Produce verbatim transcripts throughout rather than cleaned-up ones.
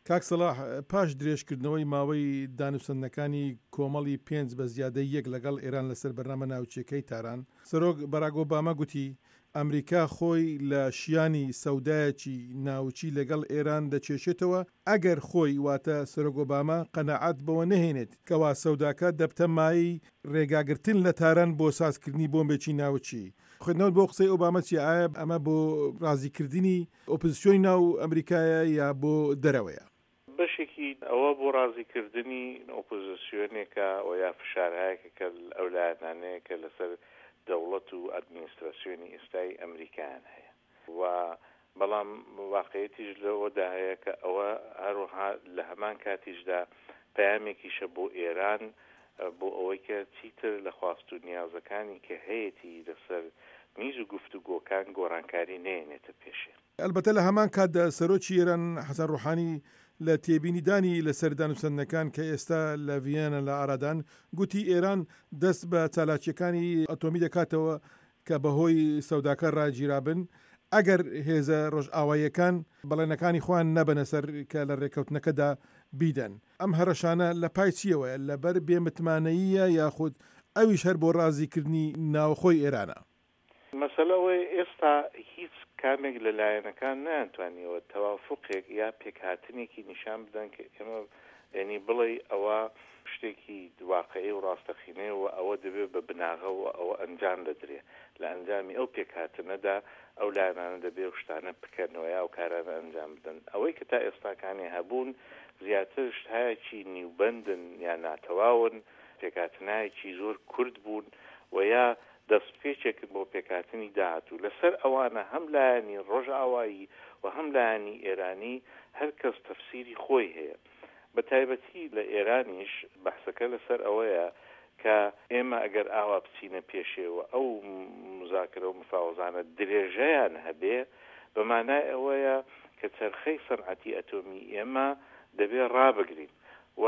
کاک سەلاح پاش درێژکردنەوەی ماوەی دانووسەندەکانی کۆمەڵی پێنج بە زیادەی یەک لەگەڵ ئێران لەسەر بەرنامە ناوچیەکەی تاران، سەرۆک باراک ئۆباما گوتی ئەمریکا خۆی لە شیانی سەودایەکی ناوچی لەگەڵ ئێران دەچێشێتەوە ئەگەر خۆی واتە سەرۆک ئۆباما قەنەعەت بەوە نەهێنێت کەوا سەوداکە دەبتە مای ڕێگاگرتن لە تاران بۆ سازکردنی بۆمبێکی ناوچی. خوێندنەوە بۆ قسەی ئۆباما چی ئایا ئەمە بۆ ڕازیکردنی ئۆپۆزیسیۆنی ناو ئەمریکایە یا بۆ دەرەوەیە؟ بەشێکی ئەوە بۆ ڕازیکردنی ئۆپۆزیسیۆنێکە و یا فشارهایەکە کە ئەو لایەنانەیە کە لەسەر دەوڵەت و ئەدمینستراسیۆنی ئێستای ئەمریکایان هەیە و بەڵام واقعیەتیش لەوەدا هەیە کە ئەوە هەروەها لە هەمان کاتیشدا پەیامێکیشە بۆ ئێران بۆ ئەوەی کە چیتر لە خواست و نیازەکانی کە هەیەی لەسەر میز و گفتوگۆکان گۆڕانکاری نێنێتە پێشێ. ئەلبەتە لە هەمان کاتدا سەرۆکی ئێران حەسەن ڕوحانی لە تێبینیدانی لەسەر دانووسەندەکان کە ئێستا لە ڤیەنە لە ئارادان گوتی ئێران دەست بە چالاکیەکانی ئەتۆمی دەکاتەوە کە بەهۆی سەوداکە ڕاگیرابن ئەگەر هێزە ڕۆژئاواییەکان بەڵێنەکانی خۆیان نەبەنە سەر کە لە ڕێکەوتنەکەدا بیدەن. ئەم هەرەشانە لە پای چیەوەیە؟ لەبەر بێمتمانەییە یاخود ئەویش هەر بۆ ڕازیکردنی ناوخۆی ئێرانە؟ مەسەلەوەی ئێستا هیچ کامێک لەلایەنەکان نەیانتوانیەوە تەوافقێک یا پێکهاتنێکی نیشان بدەن کە ئێمە ینی بڵێ ئەوە شتێکی واقعی و ڕاستەخینەیە و ئەوە دەبێت بە بناغە و ئەوە ئەنجام دەدرێت لە ئەنجامی ئەو پێکهاتنەدا ئەو لایەنانە دەبێت شتانە بکەنەوە یا ئەو کارانە ئەنجام بدەن. ئەوەی کە تا ئێستاکانی هەبوون زیاتر شتایەکی نیوبەندن یا ناتەواون، پێکهاتنایەکی زۆر کورد بوون و یا دەستپێچێکن بۆ پێکهاتنی داهاتوو. لەسەر ئەوانە هەم لایەنی ڕۆژئاوایی و هەم لایەنی ئێرانی هەر کەس تەفسیری خۆی هەیە. بە تایبەتی لە ئێرانیش بەحسەکە لەسەر ئەوەیە کە ئێمە ئەگەر ئاوا بچینە پێشێوە ئەو مزاکرە و مفاوزانە درێژەیان هەبێ بەمانای ئەوەیە کە چەرخەی سەنعەتی ئەتۆمی ئێمە دەبێت ڕابگرین و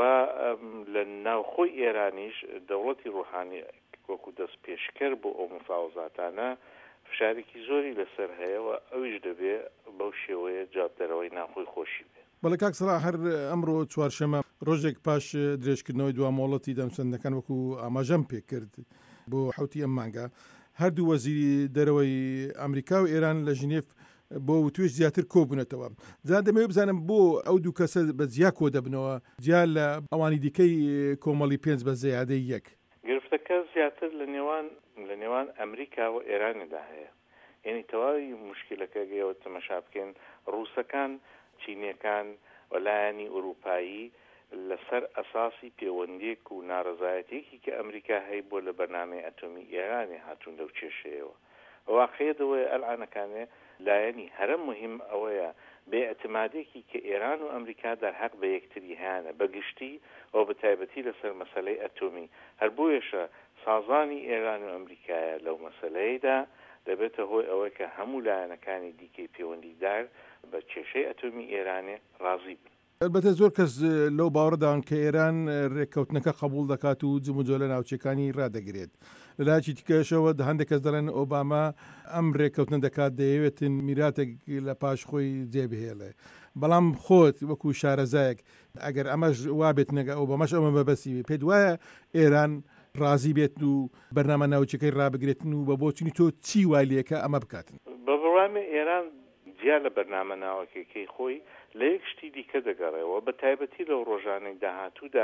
لە ناوخۆی ئێرانیش دەوڵەتی ڕوحانی وەکو دەست پێشکەر بۆ ئەو مفاوزاتانە فشارێکی زۆری لەسەر هەیەەوە ئەویش دەبێت بەو شێوەیە جاددەرەوەی ناخۆی خۆشی بێت. بەڵێ کاک سەلاح هەر ئەمڕۆ چوارشەمە ڕۆژێک پاش درێژکردنەوەی دوامۆڵەتی دانووسەندەکان وەکو ئاماژەم پێ کرد بۆ حوتی ئەم مانگە هەردوو وەزیری دەرەوەی ئەمریکا و ئێران لە ژنێف بۆ توێش زیاتر کۆبوونەتەوە. جا دەمەوێت بزانم بۆ ئەو دوو کەسە بە جیا کۆ دەبنەوە جیا لە ئەوانی دیکەی کۆمەڵی پێنج بە زیادەی یەک؟ گرفتەکە زیاتر لە نێوان لە نێوان ئەمریکا و ئێراندا هەیە. یعنی تەواوی مشکلەکە گەیەوە تەمەشا بکەن ڕووسەکان، چینیەکان و لایەنی ئوروپایی لەسەر ئەساسی پەیوەندیەک و ناڕەزایەتێکی کە ئەمریکا هەیە بۆ لە بەرنامەی ئەتۆمی ئێرانی هاتوون لەو کێشەیەوە. واقعیەتەوەی ئەلعانەکانێ لایەنی هەرە مهم ئەوەیە بێئەتمادێکی کە ئێران و ئەمریکا دەرحەق بە یەکتری هیانە بەگشتی ئەو بە تایبەتی لەسەر مەسەلەی ئەتۆمی هەر بۆیەشە سازانی ئێران و ئەمریکایە لەو مەسەلەیەدا دەبێتە هۆی ئەوەی کە هەموو لایەنەکانی دیکەی پەیوەندیدار بە کێشەی ئەتۆمی ئێرانێ ڕازی بن. البته زۆر کەس لەو باوەڕدان کە ئێران ڕێککەوتنەکە قبول دەکات و جموجۆ لە ناوچەکانی ڕادەگرێت. لەلایەکی دیکەشەوە هەندێک کەس دەڵێن ئۆباما ئەم ڕێککەوتنە دەکات دەیەوێتن میراتێک لە پاش خۆی جێبهێڵێ. بەڵام خۆت وەکو شارەزایەک ئەگەر ئەمەش وابێت نەگە ئۆباماش ئەمە بەبەسی پێت وایە ئێران ڕازی بێت و بەرنامە ناوچەکەی ڕابگرێتن و بە بۆچنی تۆ چی والیەکە ئەمە بکاتن؟ بە بڕامە ئێران جیا لە بەرنامە ناوەکەکەی خۆی لە یەک شتی دیکە دەگەڕێەوە بە تایبەتی لەو ڕۆژانەی داهاتوودا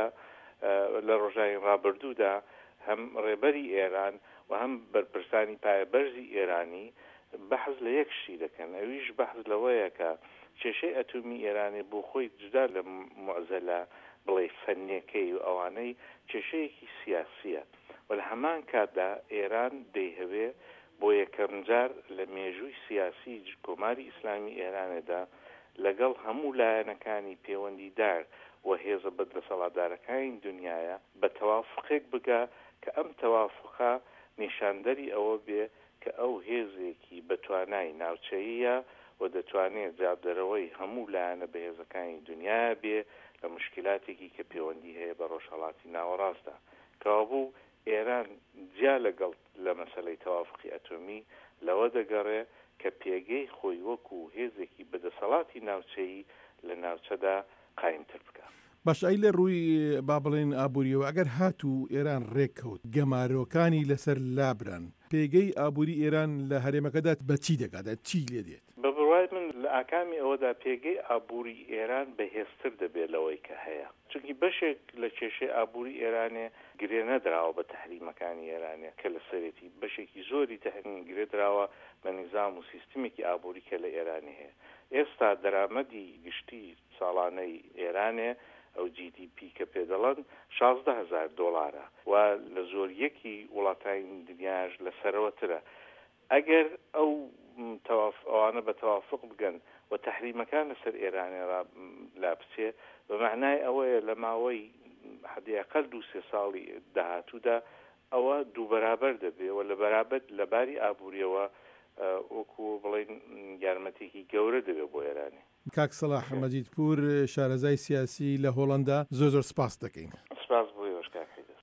لە ڕۆژانی ڕابردوودا هەم ڕێبەری ئێران و هەم بەرپرسانی پایە بەرزی ئێرانی بەحث لە یەک شتی دەکەن. ئەویش بەحث لەوەیە کە کێشەی ئەتۆمی ئێرانی بۆ خۆی جدا لە معزەلە بڵێ فەنیەکەی و ئەوانەی کێشەیەکی سیاسیە و لە هەمان کاتدا ئێران دەیهەوێ بۆ یەکەم جار لە مێژووی سیاسی کۆماری ئیسلامی ئێرانێدا لەگەڵ هەموو لایەنەکانی پەیوەندیدار و هێزە بەدەسەڵاتدارەکانی دنیاە بە تەوافقێک بگا کە ئەم تەوافقە نیشاندەری ئەوە بێ کە ئەو هێزێکی بەتوانای ناوچەییە و دەتوانێت جاددەرەوەی هەموو لایەنە بەهێزەکانی دنیا بێ لە مشکلاتێکی کە پەیوەندی هەیە بە ڕۆژهەڵاتی ناوەڕاستدا. کەوابوو ئێران جیا لەگەڵ لە مەسەلەی تەوافقی ئەتۆمی لەوە دەگەڕێ کە پێگەی خۆی وەکو هێزێکی بەدەسەڵاتی ناوچەیی لە ناوچەدا قایمتر بکە. باش ئەی لە ڕووی با بڵێن ئابوووریەوە ئەگەر هاتوو ئێران ڕێککەوت گەمارۆکانی لەسەر لابران پێگەی ئابووری ئێران لە هەرێمەکەدات بە چی دەکاتە چی لێ دێت؟ بە بڕوای من لە ئاکامی ئەوەدا پێگەی ئابووری ئێران بەهێزتر دەبێت لەوەی کە هەیە، چونکی بەشێک لە کێشەی ئابووری ئێرانێ گرێ نەدراوە بە تەحریمەکانی ئێرانێ کە لە سەرەتی بەشێکی زۆری تەحریم گرێ درراوە بە نیزام و سیستمێکی ئابووری کە لە ئێرانی هەیە. ئێستا دەرامەدی گشتی ساڵانەی ئێرانێ ئەو جی دی پی کە پێ دەڵێن شازدە هەزار دۆڵارە و لە زۆریەکی وڵاتانی دنیاش لەسەرەوەترە. ئەگەر ئەو ئەوانە بە تەوافق بگەن و تەحریمەکان لەسەر ئێرانێ لا بچێ بە معنای ئەوەیە لە ماوەی حەدیاقەل دوو سێ ساڵی داهاتوودا ئەوە دوو بەرابەر دەبێ و لە بەرابەر لەباری ئابووریەوە وەکو بڵێن یارمەتێکی گەورە دەبێت بۆ ئێرانی. کاک سەلاح مەجیدپور شارەزای سیاسی لە هۆڵەندا زۆر زۆر سپاس دەکەین. سپاس بۆ